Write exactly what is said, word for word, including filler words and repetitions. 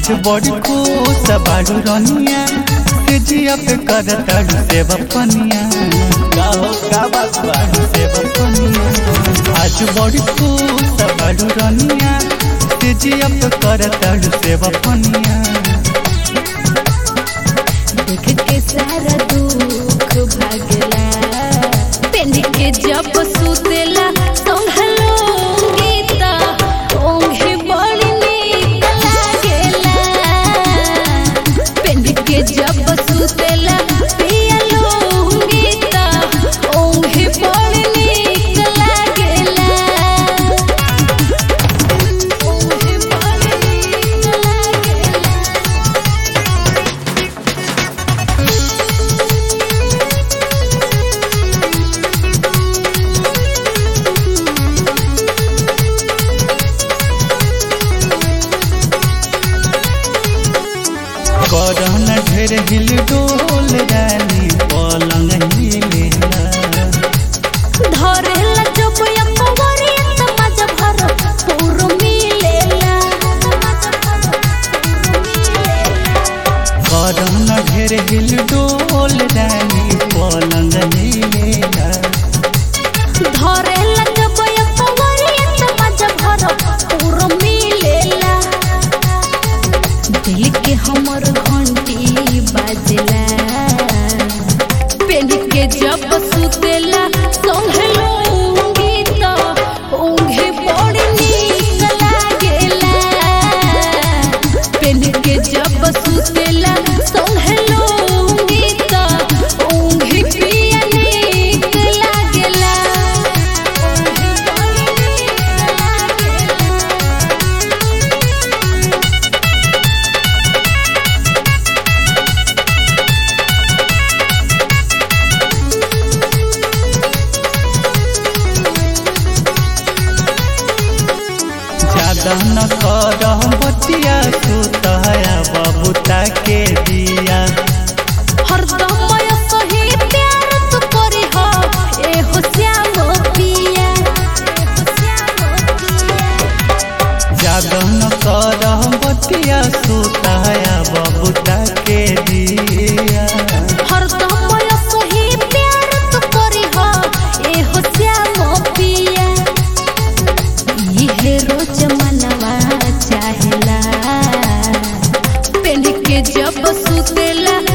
आज बड़ी खुश बाड़ू रनिया से जिया पे कर ताड़ू से बपनिया गाओ का बात बाड़ू से बपनिया आज बड़ी खुश बाड़ू रनिया से जिया पे कर ताड़ू से बपनिया देख के सारा दुख भागला पेंडी के जब सुतेला संभलो गीता ओंगे बड़ी नीक लागेला पेंडी के जब सुतेला पियलो गीता ओंगे बड़ी नीक लागेला ओंगे बड़ी नीक लागेला करन ढेर हिल डोल रानी पलंग हिलेला धरेला जब एकबारी त मजा भर पूर मिलेला करन ढेर हिल डोल रानी पलंग हिलेला धरेला जब एकबारी त मजा भर पूर मिलेला दिल के हमर घंटी बाजला पेंडी के जब सुतेला संभलो गीता ओंगे बड़ी नीक लागेला पेंडी के जब सुतेला संभलो गीता ओंगे पिया नीक लागेला ओंगे बड़ी नीक लागेला ज्यादा न कर बतिया सुतया बबूता के दिया हरदम सही प्यार तू करी हो ए हो श्याम पिया ज्यादा न कर बतिया सुतया बबूता के दिया हरदम सही प्यार तू करी हो ए हो श्याम पिया ये रोज मनवा चाहेला पेंडी के जब सुतेला